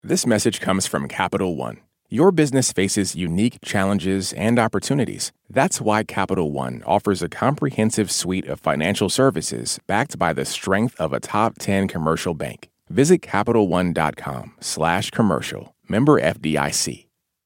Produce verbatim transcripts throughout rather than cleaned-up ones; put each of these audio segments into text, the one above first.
This message comes from Capital One. Your business faces unique challenges and opportunities. That's why Capital One offers a comprehensive suite of financial services backed by the strength of a top ten commercial bank. Visit CapitalOne.com slash commercial. Member F D I C.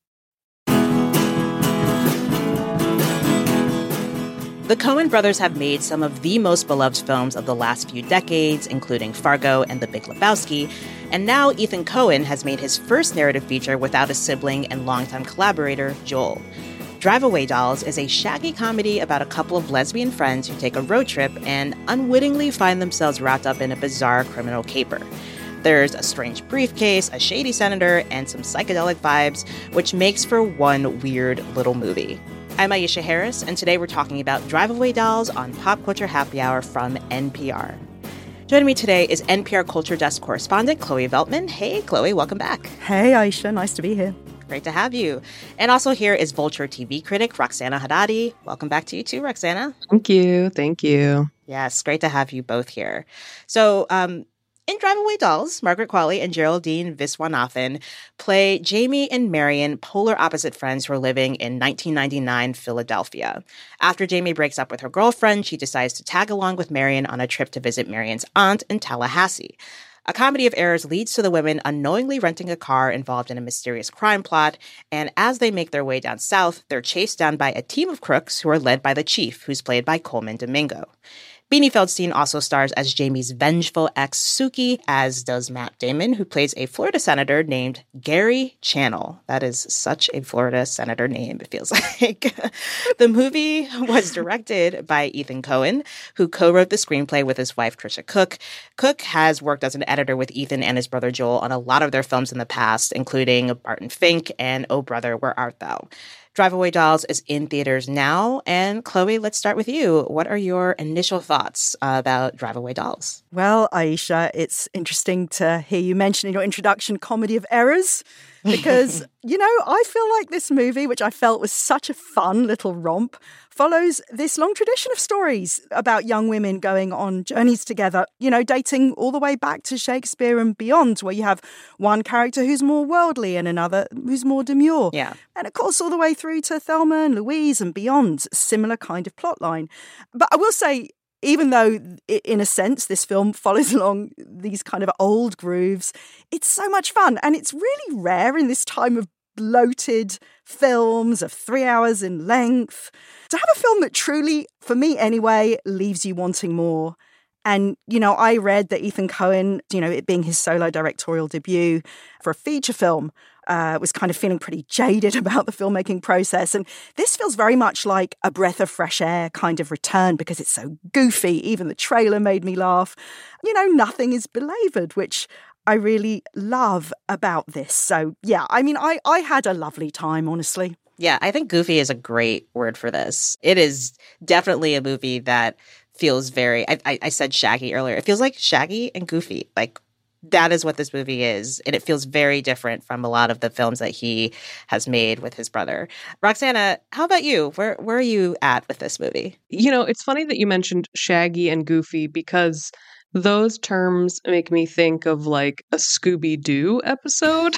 The Coen brothers have made some of the most beloved films of the last few decades, including Fargo and The Big Lebowski, and now Ethan Coen has made his first narrative feature without a sibling and longtime collaborator, Joel. Drive Away Dolls is a shaggy comedy about a couple of lesbian friends who take a road trip and unwittingly find themselves wrapped up in a bizarre criminal caper. There's a strange briefcase, a shady senator, and some psychedelic vibes, which makes for one weird little movie. I'm Aisha Harris, and today we're talking about Drive Away Dolls on Pop Culture Happy Hour from N P R. Joining me today is N P R Culture Desk correspondent Chloe Veltman. Hey, Chloe, welcome back. Hey, Aisha. Nice to be here. Great to have you. And also here is Vulture T V critic Roxana Hadadi. Welcome back to you too, Roxana. Thank you. Thank you. Yes, great to have you both here. So, um, in Drive Away Dolls, Margaret Qualley and Geraldine Viswanathan play Jamie and Marion, polar opposite friends who are living in nineteen ninety-nine Philadelphia. After Jamie breaks up with her girlfriend, she decides to tag along with Marion on a trip to visit Marion's aunt in Tallahassee. A comedy of errors leads to the women unknowingly renting a car involved in a mysterious crime plot, and as they make their way down south, they're chased down by a team of crooks who are led by the chief, who's played by Coleman Domingo. Beanie Feldstein also stars as Jamie's vengeful ex, Suki, as does Matt Damon, who plays a Florida senator named Gary Channel. That is such a Florida senator name, it feels like. The movie was directed by Ethan Coen, who co-wrote the screenplay with his wife, Trisha Cook. Cook has worked as an editor with Ethan and his brother Joel on a lot of their films in the past, including Barton Fink and Oh Brother, Where Art Thou? Drive Away Dolls is in theaters now. And Chloe, let's start with you. What are your initial thoughts uh, about Drive Away Dolls? Well, Aisha, it's interesting to hear you mention in your introduction comedy of errors. Because, you know, I feel like this movie, which I felt was such a fun little romp, follows this long tradition of stories about young women going on journeys together, you know, dating all the way back to Shakespeare and beyond, where you have one character who's more worldly and another who's more demure. Yeah. And of course, all the way through to Thelma and Louise and beyond, similar kind of plotline. But I will say, even though, in a sense, this film follows along these kind of old grooves, it's so much fun. And it's really rare in this time of bloated films of three hours in length to have a film that truly, for me anyway, leaves you wanting more. And, you know, I read that Ethan Coen, you know, it being his solo directorial debut for a feature film, uh, was kind of feeling pretty jaded about the filmmaking process. And this feels very much like a breath of fresh air kind of return because it's so goofy. Even the trailer made me laugh. You know, nothing is belabored, which I really love about this. So, yeah, I mean, I, I had a lovely time, honestly. Yeah, I think goofy is a great word for this. It is definitely a movie that feels very, I, I, I said shaggy earlier. It feels like shaggy and goofy. Like, that is what this movie is. And it feels very different from a lot of the films that he has made with his brother. Roxana, how about you? Where where are you at with this movie? You know, it's funny that you mentioned shaggy and goofy because those terms make me think of like a Scooby-Doo episode.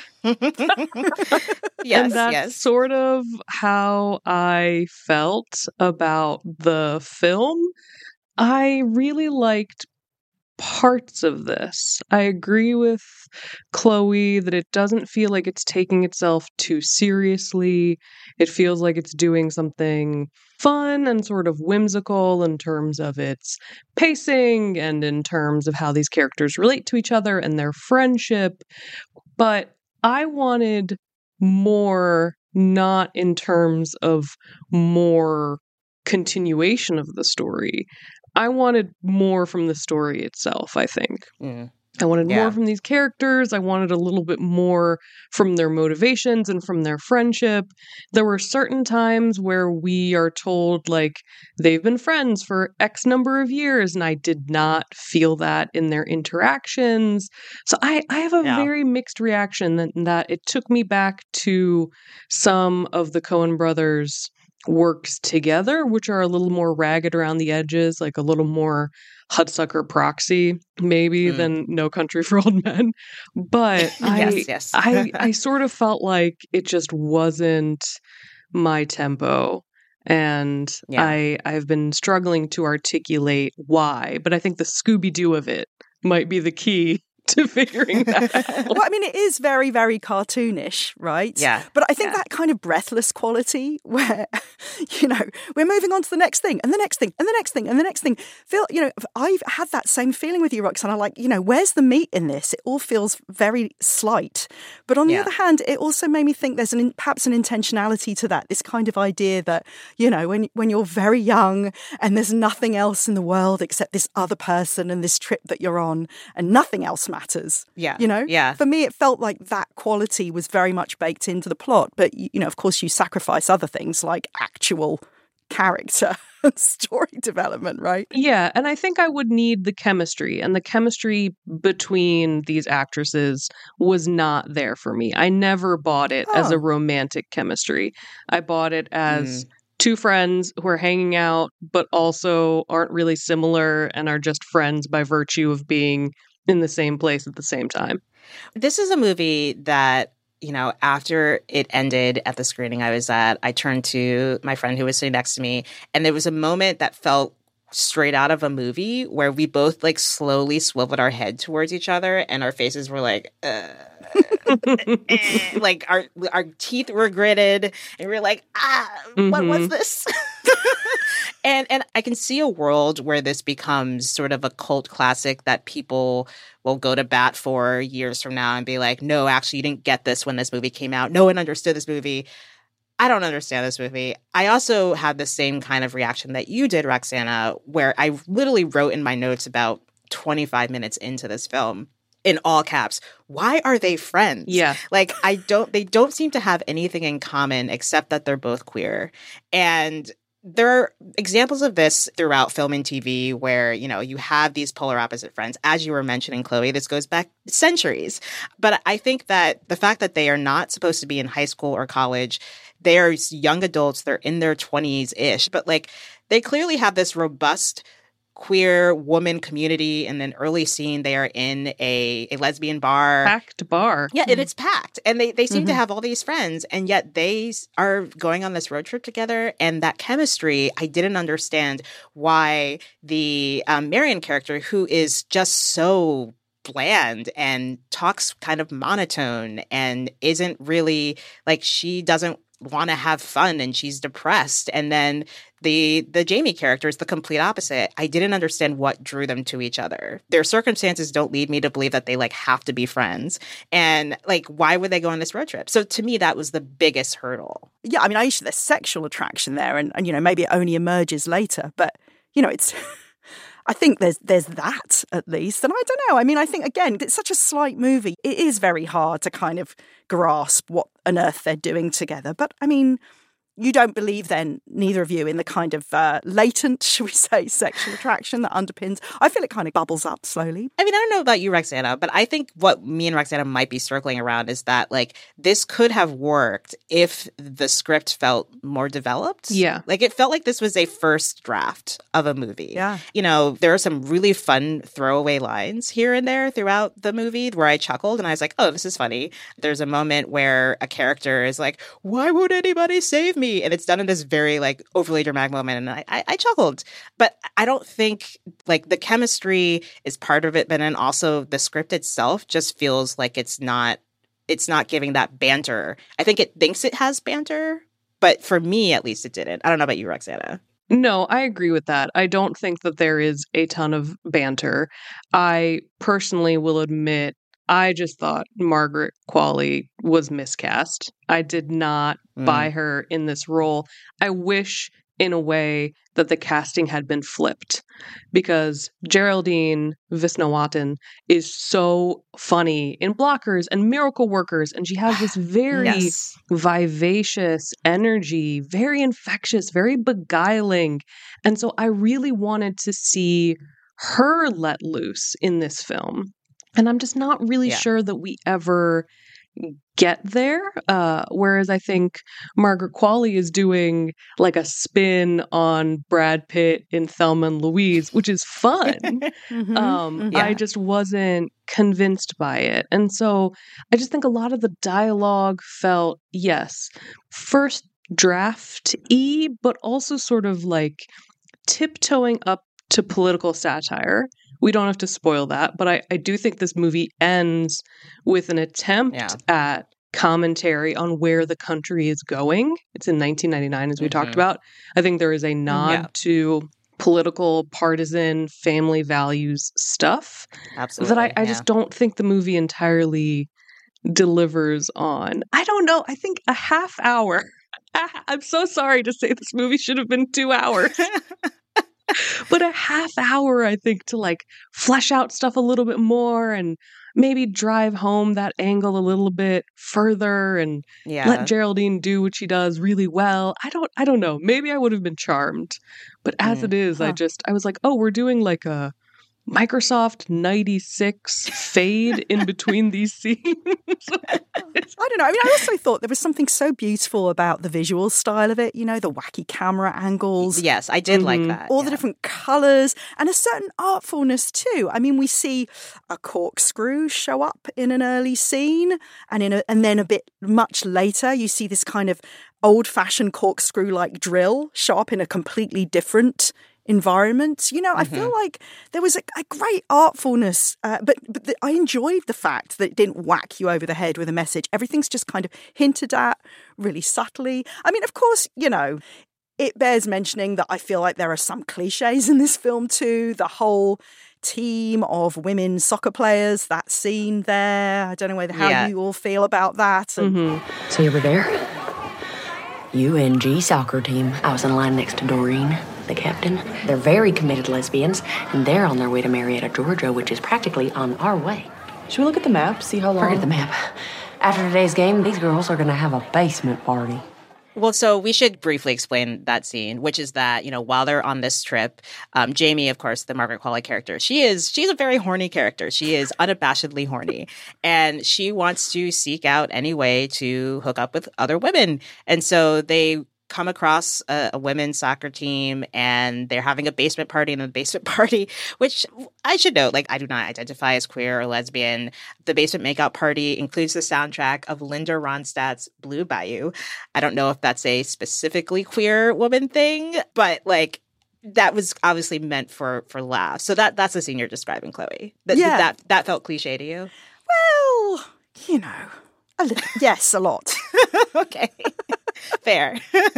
Yes, and that's yes. sort of how I felt about the film. I really liked parts of this. I agree with Chloe that it doesn't feel like it's taking itself too seriously. It feels like it's doing something fun and sort of whimsical in terms of its pacing and in terms of how these characters relate to each other and their friendship. But I wanted more, not in terms of more continuation of the story. I wanted more from the story itself, I think. Mm. I wanted Yeah. more from these characters. I wanted a little bit more from their motivations and from their friendship. There were certain times where we are told, like, they've been friends for X number of years, and I did not feel that in their interactions. So I, I have a Yeah. very mixed reaction that, that it took me back to some of the Coen brothers' works together, which are a little more ragged around the edges, like a little more Hudsucker Proxy, maybe, Mm. than No Country for Old Men. But I, yes, yes. I, I sort of felt like it just wasn't my tempo. And Yeah. I, I've been struggling to articulate why, but I think the Scooby-Doo of it might be the key to figuring that out. Well, I mean, it is very, very cartoonish, right? Yeah. But I think yeah. that kind of breathless quality where, you know, we're moving on to the next thing and the next thing and the next thing and the next thing. Feel, you know, I've had that same feeling with you, Roxana. Like, you know, where's the meat in this? It all feels very slight. But on the Yeah. other hand, it also made me think there's an perhaps an intentionality to that. This kind of idea that, you know, when when you're very young and there's nothing else in the world except this other person and this trip that you're on, and nothing else matters. Yeah. You know? Yeah. For me, it felt like that quality was very much baked into the plot. But, you know, of course, you sacrifice other things like actual character and story development, right? Yeah, and I think I would need the chemistry, and the chemistry between these actresses was not there for me. I never bought it as a Oh. romantic chemistry. I bought it as Mm. two friends who are hanging out, but also aren't really similar and are just friends by virtue of being in the same place at the same time. This is a movie that, you know, after it ended at the screening I was at, I turned to my friend who was sitting next to me, and there was a moment that felt straight out of a movie where we both like slowly swiveled our head towards each other and our faces were like, uh, eh, like our our teeth were gritted and we were like, ah, what was Mhm. this? and and I can see a world where this becomes sort of a cult classic that people will go to bat for years from now and be like, no, actually, you didn't get this when this movie came out. No one understood this movie. I don't understand this movie. I also had the same kind of reaction that you did, Roxana, where I literally wrote in my notes about twenty-five minutes into this film in all caps, why are they friends? Yeah. Like, I don't, they don't seem to have anything in common except that they're both queer. And there are examples of this throughout film and T V where, you know, you have these polar opposite friends. As you were mentioning, Chloe, this goes back centuries. But I think that the fact that they are not supposed to be in high school or college, they are young adults, they're in their twenties-ish, but like they clearly have this robust queer woman community. In an early scene, they are in a, a lesbian bar. Packed bar. Yeah, and it's packed. And they, they seem to Mhm. have all these friends, and yet they s- are going on this road trip together. And that chemistry, I didn't understand why the um, Marion character, who is just so bland and talks kind of monotone and isn't really like, she doesn't want to have fun and she's depressed. And then the the Jamie character is the complete opposite. I didn't understand what drew them to each other. Their circumstances don't lead me to believe that they like have to be friends. And like, why would they go on this road trip? So to me, that was the biggest hurdle. Yeah, I mean, I there's sexual attraction there, and, and you know, maybe it only emerges later, but you know, it's. I think there's there's that at least, and I don't know. I mean, I think again, it's such a slight movie. It is very hard to kind of grasp what on earth they're doing together. But I mean, you don't believe then, neither of you, in the kind of uh, latent, shall we say, sexual attraction that underpins. I feel it kind of bubbles up slowly. I mean, I don't know about you, Roxana, but I think what me and Roxana might be circling around is that like this could have worked if the script felt more developed. Yeah. Like it felt like this was a first draft of a movie. Yeah. You know, there are some really fun throwaway lines here and there throughout the movie where I chuckled and I was like, oh, this is funny. There's a moment where a character is like, why would anybody save me? And it's done in this very like overly dramatic moment. And I, I, I chuckled. But I don't think like the chemistry is part of it, but then also the script itself just feels like it's not it's not giving that banter. I think it thinks it has banter, but for me at least it didn't. I don't know about you, Roxana. No, I agree with that. I don't think that there is a ton of banter. I personally will admit I just thought Margaret Qualley was miscast. I did not Mm. buy her in this role. I wish, in a way, that the casting had been flipped because Geraldine Viswanathan is so funny in Blockers and Miracle Workers, and she has this very Yes. vivacious energy, very infectious, very beguiling. And so I really wanted to see her let loose in this film. And I'm just not really Yeah. sure that we ever get there. Uh, whereas I think Margaret Qualley is doing like a spin on Brad Pitt in Thelma and Louise, which is fun. Mhm, um, mhm. I just wasn't convinced by it. And so I just think a lot of the dialogue felt, yes, first draft-y, but also sort of like tiptoeing up to political satire. We don't have to spoil that, but I, I do think this movie ends with an attempt Yeah. at commentary on where the country is going. It's in nineteen ninety-nine, as we talked Mhm. about. I think there is a nod Yeah. to political, partisan, family values stuff Absolutely. that I, I yeah. just don't think the movie entirely delivers on. I don't know. I think a half hour. I'm so sorry to say this movie should have been two hours. But a half hour, I think, to like flesh out stuff a little bit more and maybe drive home that angle a little bit further and yeah. let Geraldine do what she does really well. I don't I don't know. Maybe I would have been charmed. But as Mm. it is, I Huh. just I was like, "Oh, we're doing like a Microsoft ninety-six fade in between these scenes." I don't know. I mean, I also thought there was something so beautiful about the visual style of it, you know, the wacky camera angles. Yes, I did like Mhm. that. All yeah. the different colours and a certain artfulness too. I mean, we see a corkscrew show up in an early scene, and in a, and then a bit much later, you see this kind of old-fashioned corkscrew-like drill show up in a completely different environment. You know, I feel like there was a, a great artfulness, uh, but but the, I enjoyed the fact that it didn't whack you over the head with a message. Everything's just kind of hinted at really subtly. I mean, of course, you know, it bears mentioning that I feel like there are some cliches in this film too. The whole team of women soccer players, that scene there. I don't know whether how Yeah. you all feel about that. And Mhm. So you were there? U N G soccer team. I was in line next to Doreen, the captain. They're very committed lesbians, and they're on their way to Marietta, Georgia, which is practically on our way. Should we look at the map, see how long? Forget the map. After today's game, these girls are gonna have a basement party. Well, so we should briefly explain that scene, which is that, you know, while they're on this trip, um, Jamie, of course, the Margaret Qualley character, she is, she's a very horny character. She is unabashedly horny, and she wants to seek out any way to hook up with other women. And so they come across a, a women's soccer team, and they're having a basement party, and the basement party, which I should note, like, I do not identify as queer or lesbian. The basement makeout party includes the soundtrack of Linda Ronstadt's Blue Bayou. I don't know if that's a specifically queer woman thing, but like that was obviously meant for for laughs. So that that's the scene you're describing, Chloe. That Yeah. that that felt cliche to you. well, you know, a little, yes, a lot. Okay, fair.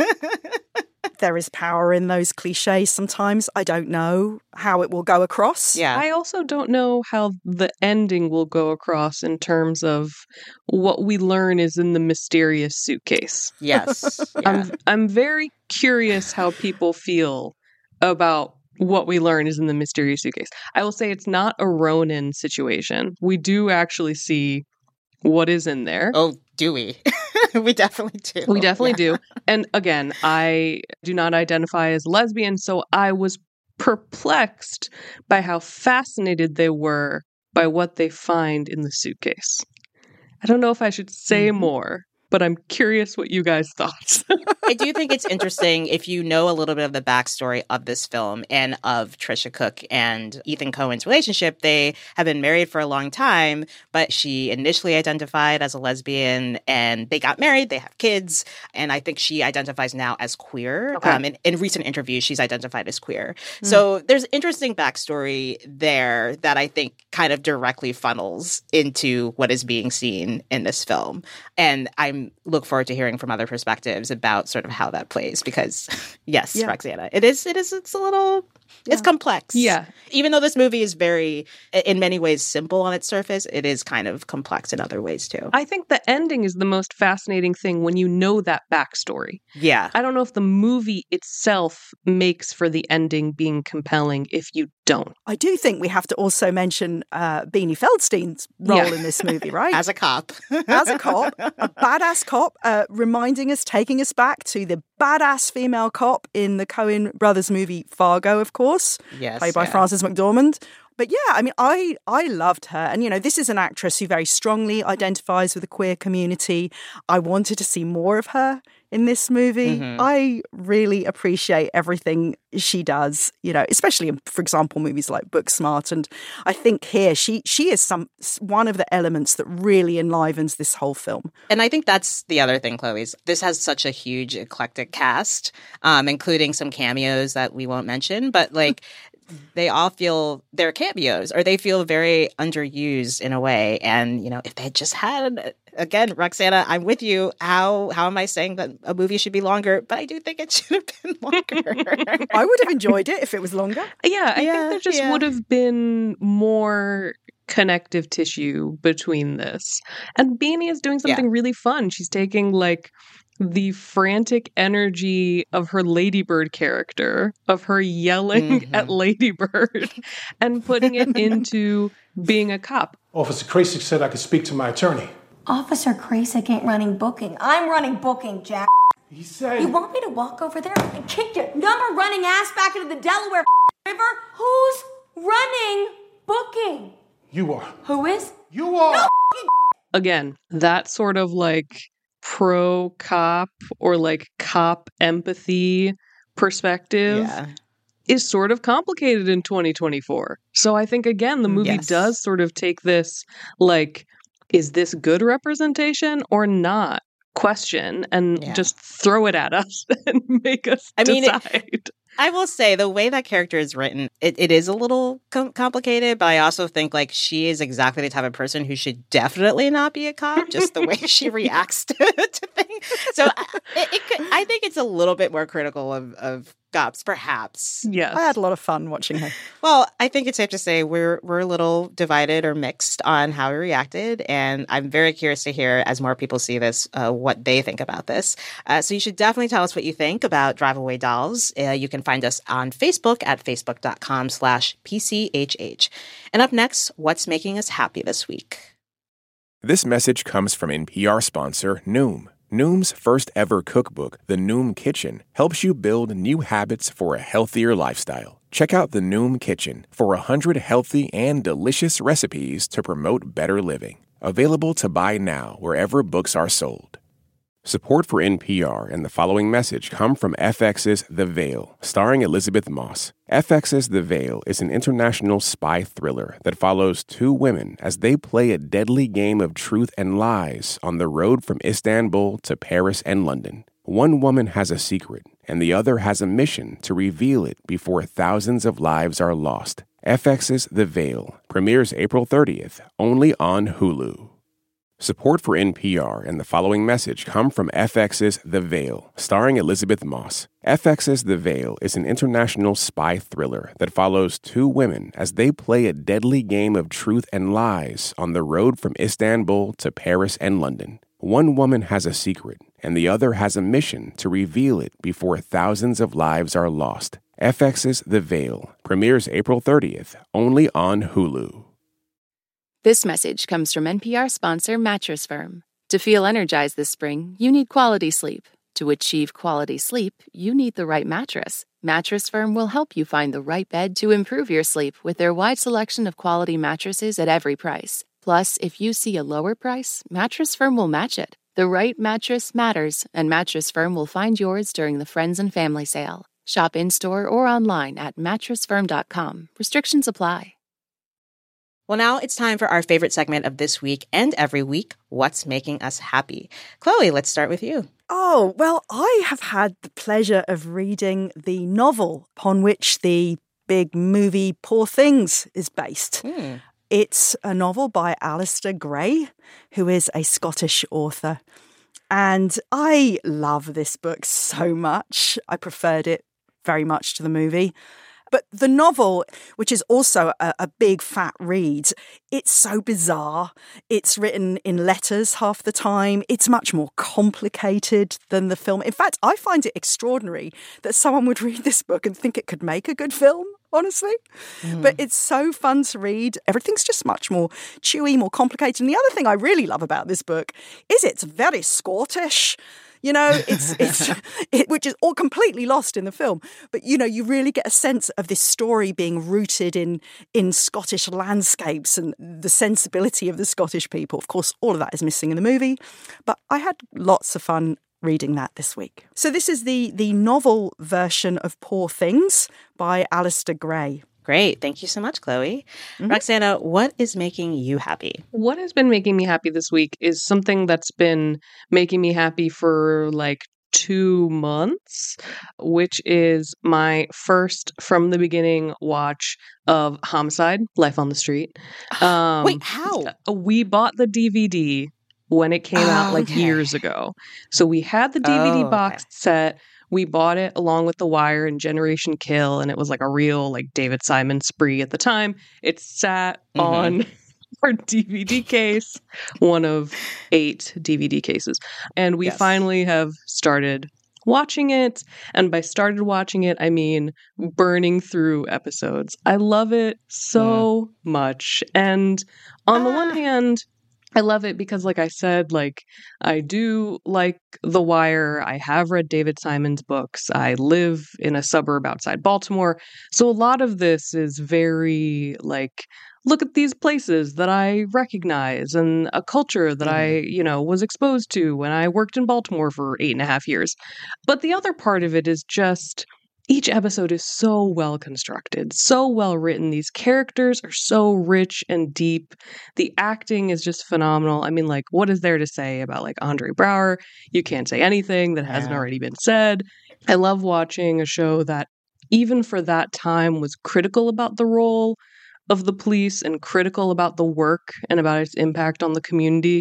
There is power in those cliches sometimes. I don't know how it will go across. Yeah. I also don't know how the ending will go across in terms of what we learn is in the mysterious suitcase. Yes. Yeah. I'm I'm very curious how people feel about what we learn is in the mysterious suitcase. I will say it's not a Ronin situation. We do actually see what is in there. Oh, do we? We definitely do. We definitely Yeah. do. And again, I do not identify as lesbian, so I was perplexed by how fascinated they were by what they find in the suitcase. I don't know if I should say Mhm. more, but I'm curious what you guys thought. I do think it's interesting if you know a little bit of the backstory of this film and of Trisha Cook and Ethan Coen's relationship. They have been married for a long time, but she initially identified as a lesbian, and they got married, they have kids, and I think she identifies now as queer. Okay. Um, in, in recent interviews, she's identified as queer. So there's interesting backstory there that I think kind of directly funnels into what is being seen in this film. And I look forward to hearing from other perspectives about sort of how that plays, because yes, Yeah. Roxana, it is, it is, it's a little, it's complex. Yeah. Even though this movie is very, in many ways, simple on its surface, it is kind of complex in other ways too. I think the ending is the most fascinating thing when you know that backstory. Yeah. I don't know if the movie itself makes for the ending being compelling if you don't. I do think we have to also mention uh, Beanie Feldstein's role Yeah. in this movie, right? As a cop. As a cop, a badass cop, uh, reminding us, taking us back to the badass female cop in the Coen brothers movie Fargo, of course, Yes. played by yeah. Frances McDormand. But yeah, I mean, I I loved her. And, you know, this is an actress who very strongly identifies with the queer community. I wanted to see more of her in this movie. Mm-hmm. I really appreciate everything she does, you know, especially in, for example, movies like Booksmart. And I think here she she is some one of the elements that really enlivens this whole film. And I think that's the other thing, Chloe's. This has such a huge eclectic cast, um, including some cameos that we won't mention, but like they all feel they're cameos or they feel very underused in a way. And, you know, if they just had, again, Roxana, I'm with you. How how am I saying that a movie should be longer? But I do think it should have been longer. I would have enjoyed it if it was longer. Yeah, I yeah, think there just yeah. would have been more connective tissue between this. And Beanie is doing something yeah. really fun. She's taking like the frantic energy of her Ladybird character, of her yelling mm-hmm. at Ladybird, and putting it into being a cop. Officer Krasik said I could speak to my attorney. Officer Krasik ain't running booking. I'm running booking, Jack. He said... You want me to walk over there and kick your number-running ass back into the Delaware River? Who's running booking? You are. Who is? You are. No Again, that sort of like pro-cop or like cop empathy perspective yeah. is sort of complicated in twenty twenty-four. So I think, again, the movie yes. does sort of take this, like, is this good representation or not question and yeah. just throw it at us and make us I mean, decide. It, I will say the way that character is written, it, it is a little com- complicated, but I also think like she is exactly the type of person who should definitely not be a cop, just the way she reacts to, to things. So I, it, it could, I think it's a little bit more critical of, of cops, perhaps. Yes. I had a lot of fun watching her. Well, I think it's safe to say we're we're a little divided or mixed on how we reacted, and I'm very curious to hear, as more people see this, uh, what they think about this. Uh, so you should definitely tell us what you think about Drive Away Dolls. Uh, you can find us on Facebook at facebook.com slash PCHH. And up next, what's making us happy this week? This message comes from N P R sponsor Noom. Noom's first ever cookbook, The Noom Kitchen, helps you build new habits for a healthier lifestyle. Check out The Noom Kitchen for one hundred healthy and delicious recipes to promote better living. Available to buy now wherever books are sold. Support for N P R and the following message come from F X's The Veil, starring Elizabeth Moss. F X's The Veil is an international spy thriller that follows two women as they play a deadly game of truth and lies on the road from Istanbul to Paris and London. One woman has a secret, and the other has a mission to reveal it before thousands of lives are lost. F X's The Veil premieres April thirtieth, only on Hulu. Support for N P R and the following message come from F X's The Veil, starring Elizabeth Moss. F X's The Veil is an international spy thriller that follows two women as they play a deadly game of truth and lies on the road from Istanbul to Paris and London. One woman has a secret, and the other has a mission to reveal it before thousands of lives are lost. F X's The Veil premieres April thirtieth, only on Hulu. This message comes from N P R sponsor Mattress Firm. To feel energized this spring, you need quality sleep. To achieve quality sleep, you need the right mattress. Mattress Firm will help you find the right bed to improve your sleep with their wide selection of quality mattresses at every price. Plus, if you see a lower price, Mattress Firm will match it. The right mattress matters, and Mattress Firm will find yours during the Friends and Family Sale. Shop in-store or online at mattress firm dot com. Restrictions apply. Well, now it's time for our favorite segment of this week and every week, What's Making Us Happy? Chloe, let's start with you. Oh, well, I have had the pleasure of reading the novel upon which the big movie Poor Things is based. Hmm. It's a novel by Alistair Gray, who is a Scottish author. And I love this book so much. I preferred it very much to the movie. But the novel, which is also a, a big fat read, it's so bizarre. It's written in letters half the time. It's much more complicated than the film. In fact, I find it extraordinary that someone would read this book and think it could make a good film, honestly. Mm. But it's so fun to read. Everything's just much more chewy, more complicated. And the other thing I really love about this book is it's very Scottish. You know, it's it's it, which is all completely lost in the film. But you know, you really get a sense of this story being rooted in in Scottish landscapes and the sensibility of the Scottish people. Of course, all of that is missing in the movie. But I had lots of fun reading that this week. So this is the the novel version of Poor Things by Alistair Gray. Great. Thank you so much, Chloe. Mm-hmm. Roxana, what is making you happy? What has been making me happy this week is something that's been making me happy for like two months, which is my first from the beginning watch of Homicide: Life on the Street. Um, Wait, how? We bought the D V D when it came oh, out like okay. years ago. So we had the D V D oh, box okay. set. We bought it along with The Wire and Generation Kill, and it was like a real like David Simon spree at the time. It sat mm-hmm. on our D V D case, one of eight D V D cases. And we yes. finally have started watching it. And by started watching it, I mean burning through episodes. I love it so yeah. much. And on ah. the one hand, I love it because, like I said, like I do like The Wire. I have read David Simon's books. I live in a suburb outside Baltimore. So a lot of this is very like, look at these places that I recognize and a culture that mm. I, you know, was exposed to when I worked in Baltimore for eight and a half years. But the other part of it is just each episode is so well constructed, so well written. These characters are so rich and deep. The acting is just phenomenal. I mean, like, what is there to say about like Andre Braugher? You can't say anything that yeah. hasn't already been said. I love watching a show that even for that time was critical about the role of the police and critical about the work and about its impact on the community.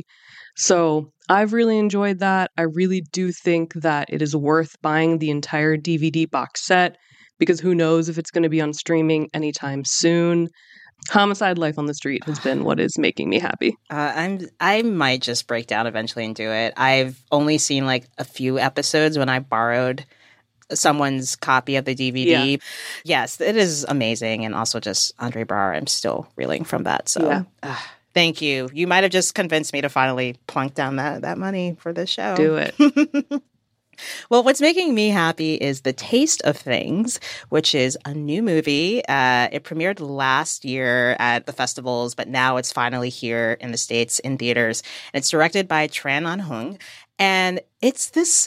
So I've really enjoyed that. I really do think that it is worth buying the entire D V D box set because who knows if it's going to be on streaming anytime soon. Homicide: Life on the Street has been what is making me happy. Uh, I'm I might just break down eventually and do it. I've only seen like a few episodes when I borrowed someone's copy of the D V D. Yeah. Yes, it is amazing. And also just Andre Braugher, I'm still reeling from that. So yeah. uh, thank you. You might have just convinced me to finally plunk down that, that money for this show. Do it. Well, what's making me happy is The Taste of Things, which is a new movie. Uh, it premiered last year at the festivals, but now it's finally here in the States in theaters. And it's directed by Tran Anh Hung. And it's this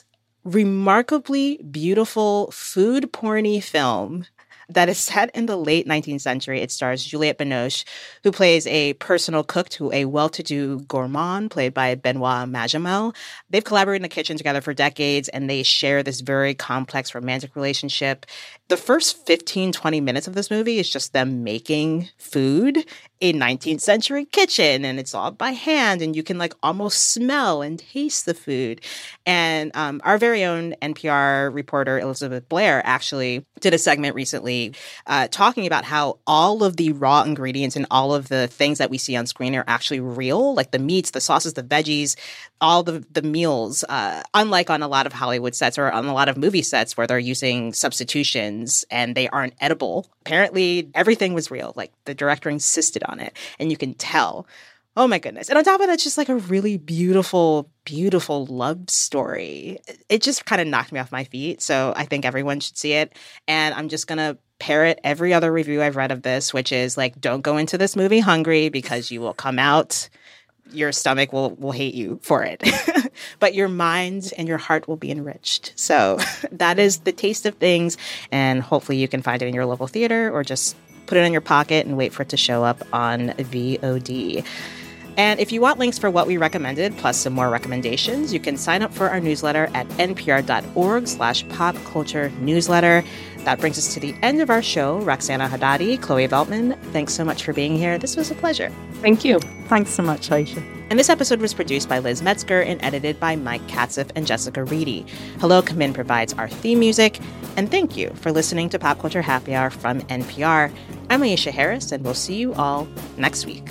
remarkably beautiful food porny film that is set in the late nineteenth century. It stars Juliette Binoche, who plays a personal cook to a well-to-do gourmand played by Benoit Magimel. They've collaborated in the kitchen together for decades, and they share this very complex romantic relationship. The first fifteen, twenty minutes of this movie is just them making food in nineteenth century kitchen, and it's all by hand, and you can like almost smell and taste the food. And um, our very own N P R reporter Elizabeth Blair actually did a segment recently uh, talking about how all of the raw ingredients and all of the things that we see on screen are actually real, like the meats, the sauces, the veggies, all the, the meals, uh, unlike on a lot of Hollywood sets or on a lot of movie sets where they're using substitutions and they aren't edible. Apparently, everything was real. Like, the director insisted on it, and you can tell. Oh, my goodness. And on top of that, it's just like a really beautiful, beautiful love story. It just kind of knocked me off my feet, so I think everyone should see it. And I'm just going to parrot every other review I've read of this, which is, like, don't go into this movie hungry because you will come out your stomach will, will hate you for it. But your mind and your heart will be enriched. So that is The Taste of Things. And hopefully you can find it in your local theater or just put it in your pocket and wait for it to show up on V O D. And if you want links for what we recommended, plus some more recommendations, you can sign up for our newsletter at npr.org slash pop culture newsletter. That brings us to the end of our show. Roxana Hadadi, Chloe Veltman, thanks so much for being here. This was a pleasure. Thank you. Thanks so much, Aisha. And this episode was produced by Liz Metzger and edited by Mike Katzeff and Jessica Reedy. Hello Kamin provides our theme music. And thank you for listening to Pop Culture Happy Hour from N P R. I'm Aisha Harris, and we'll see you all next week.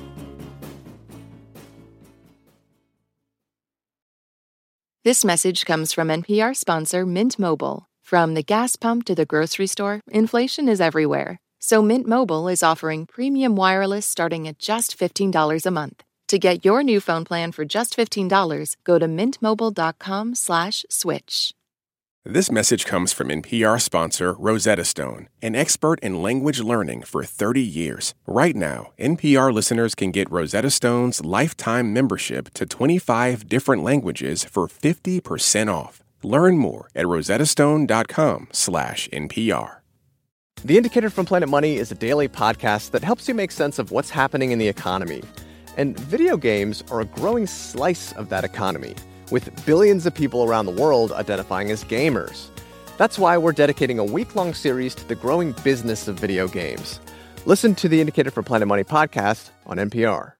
This message comes from N P R sponsor Mint Mobile. From the gas pump to the grocery store, inflation is everywhere. So Mint Mobile is offering premium wireless starting at just fifteen dollars a month. To get your new phone plan for just fifteen dollars, go to mintmobile.com slash switch. This message comes from N P R sponsor Rosetta Stone, an expert in language learning for thirty years. Right now, N P R listeners can get Rosetta Stone's lifetime membership to twenty-five different languages for fifty percent off. Learn more at rosettastone.com slash NPR. The Indicator from Planet Money is a daily podcast that helps you make sense of what's happening in the economy. And video games are a growing slice of that economy, with billions of people around the world identifying as gamers. That's why we're dedicating a week-long series to the growing business of video games. Listen to the Indicator from Planet Money podcast on N P R.